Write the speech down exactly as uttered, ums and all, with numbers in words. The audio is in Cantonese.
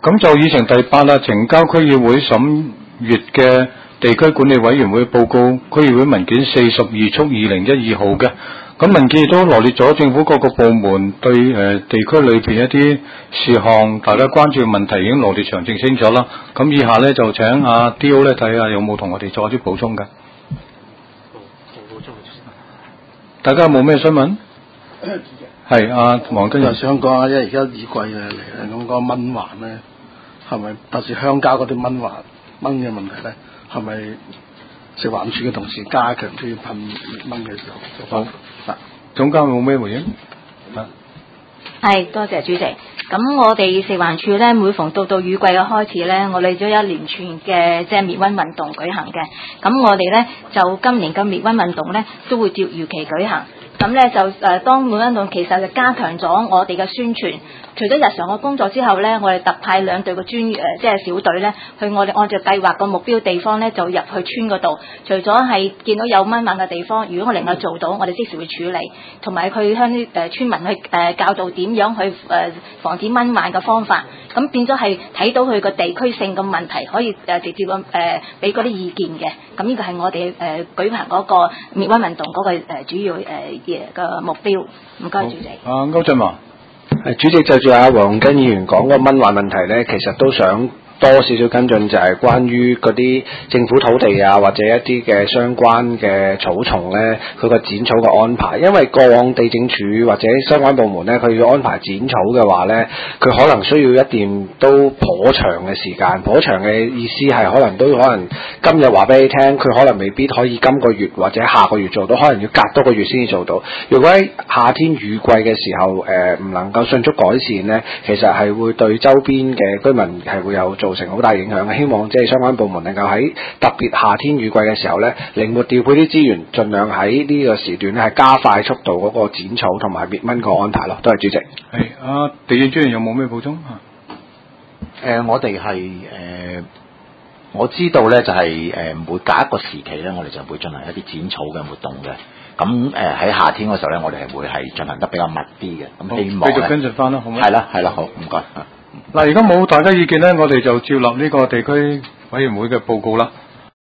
咁就議程第八啦，呈交區議會審閱嘅地區管理委員會報告，區議會文件四十二速二零一二號嘅。咁文件亦都羅列咗政府各個部門對誒、呃、地區裏邊一啲事項，大家關注嘅問題已經羅列詳盡清楚啦。咁以下咧就請阿 D O 咧睇下有冇同我哋作一啲補充嘅。大家有冇咩想問？係阿黃根就想講啊，因為而家雨季啊嚟啦，咁、嗰個蚊患咧係咪特別鄉郊嗰啲蚊患蚊嘅問題咧？係咪食環署嘅同事加強都要噴滅蚊嘅時候？好，嗱， 總監有冇咩回應？啊， 係多謝主席。咁我哋食環署咧，每逢到到雨季嘅開始咧，我哋都有一連串嘅即係滅蚊運動舉行嘅。咁我哋咧就今年嘅滅蚊運動咧都會照如期舉行。咁咧就誒、呃、當滅蚊運動其實就加強咗我哋嘅宣傳。除咗日常嘅工作之後咧，我哋特派兩隊嘅專誒即係小隊咧，去我哋按照計劃個目標地方咧，就入去村嗰度。除咗係見到有蚊患嘅地方，如果我能夠做到，我哋即時會處理，同埋去向啲誒村民去誒、呃、教導點樣去誒、呃、防止蚊患嘅方法。咁變咗係睇到佢個地區性嘅問題，可以誒直接咁誒俾嗰啲意見嘅。咁呢個係我哋誒、呃、舉行嗰個滅蚊運動嗰個誒主要誒嘅個目標。唔該，主席。 啊，歐振華。 誒，主席就住阿黃根議員講嗰個蚊患問題咧，其實都想多少少跟進，就係關於嗰啲政府土地啊，或者一啲嘅相關嘅草叢咧，佢個剪草嘅安排。因為過往地政署或者相關部門咧，佢要安排剪草嘅話咧，佢可能需要一段都頗長嘅時間。頗長嘅意思係可能都可能今日話俾你聽，佢可能未必可以今個月或者下個月做到，可能要隔多個月先至做到。如果喺夏天雨季嘅時候，誒、呃、唔能夠迅速改善咧，其實係會對周邊嘅居民係會有造成好大影響嘅。希望即係相關部門能夠喺特別夏天雨季嘅時候咧，靈活調配啲資源，盡量喺呢個時段咧係加快速度嗰個剪草同埋滅蚊個安排咯。多謝主席。 係啊，地政專員有冇咩補充啊？ 誒、呃，我哋係誒，我知道咧就係、是、誒、呃、每隔一個時期咧，我哋就會進行一啲剪草嘅活動嘅。咁誒喺夏天嗰時候咧，我哋係會係進行得比較密啲嘅。咁希望繼續跟進翻啦，好唔好？ 係啦，係啦，好，唔該。 嗱，而家冇大家意見咧，我哋就照立呢個地區委員會嘅報告啦。